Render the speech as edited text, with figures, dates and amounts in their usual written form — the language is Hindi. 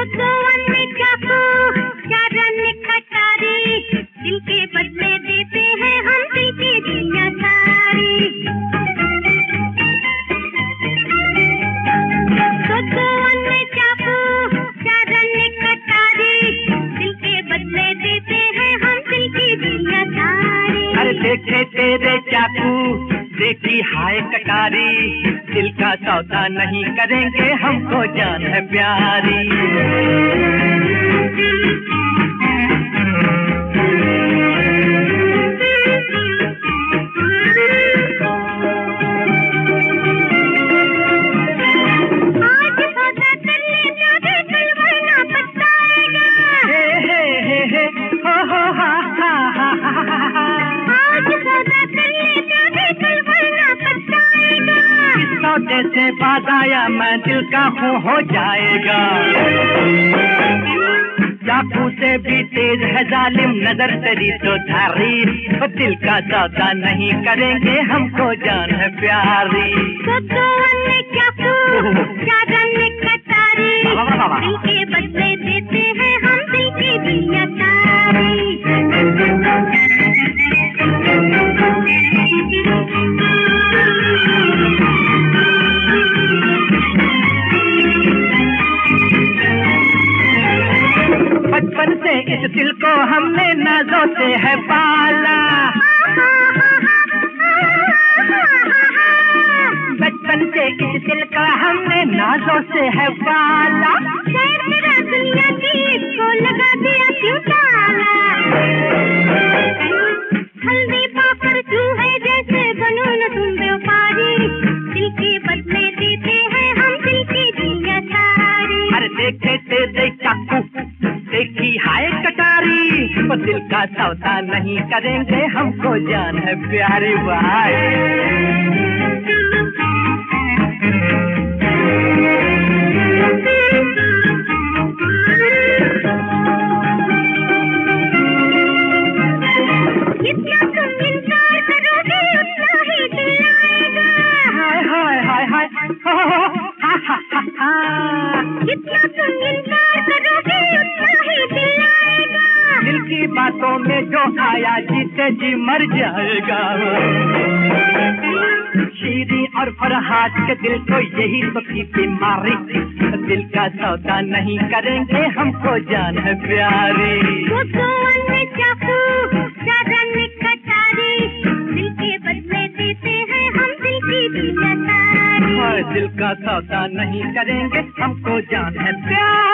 दिल के बदले देते हैं हम दिल की दुनिया सारी। सोचो में चाकू चादर में कटारी, दिल के बदले देते हैं हम दिल की दुनिया सारी। अरे देखे तेरे चाकू देखी हाय कटारी, दिल का सौदा नहीं करेंगे हमको जान है प्यारी। जैसे बात आया मैं दिल का हूँ हो जाएगा। चाकू से भी तेज है जालिम नजर तेरी तो धारी, दिल का सौदा नहीं करेंगे हमको जान है प्यारी। चाकू चादर में कटारी, दिल के बदले देते हैं हम दिल की दुनिया सारी। बचपन से इस दिल को हमने नाजों से है पाला, बचपन से इस दिल का हमने नाजों से है पाला। तेरा दुनिया की इसको लगा दिया क्यों ताला, हल्दी पाकर तू है जैसे बनू न तुम व्यापारी, दिल के बदले देते हैं हम दिल की दुनिया सारी। अरे देखे तेरे चाकू देखी हाय कटारी, वो दिल का सौदा नहीं करेंगे हमको जान है प्यारी भाई। जितना तुम इंतजार करोगे उतना ही दिल आएगा। हाय हाय हाय हाय हो हा हा हा हा। जितना तुम इंतजार करोगे उतना ही दिल आएगा। दिल की बातों में जो आया जीते जी मर जाएगा। शीरी और फरहाद के दिल को यही तो की बीमारी, दिल का सौदा नहीं करेंगे हमको जान है प्यारी। चाकू चादर में कटारी, दिल के बदले देते हैं हम दिल की दुनिया सारी। दिल का सौदा नहीं करेंगे हमको जान है प्यारी।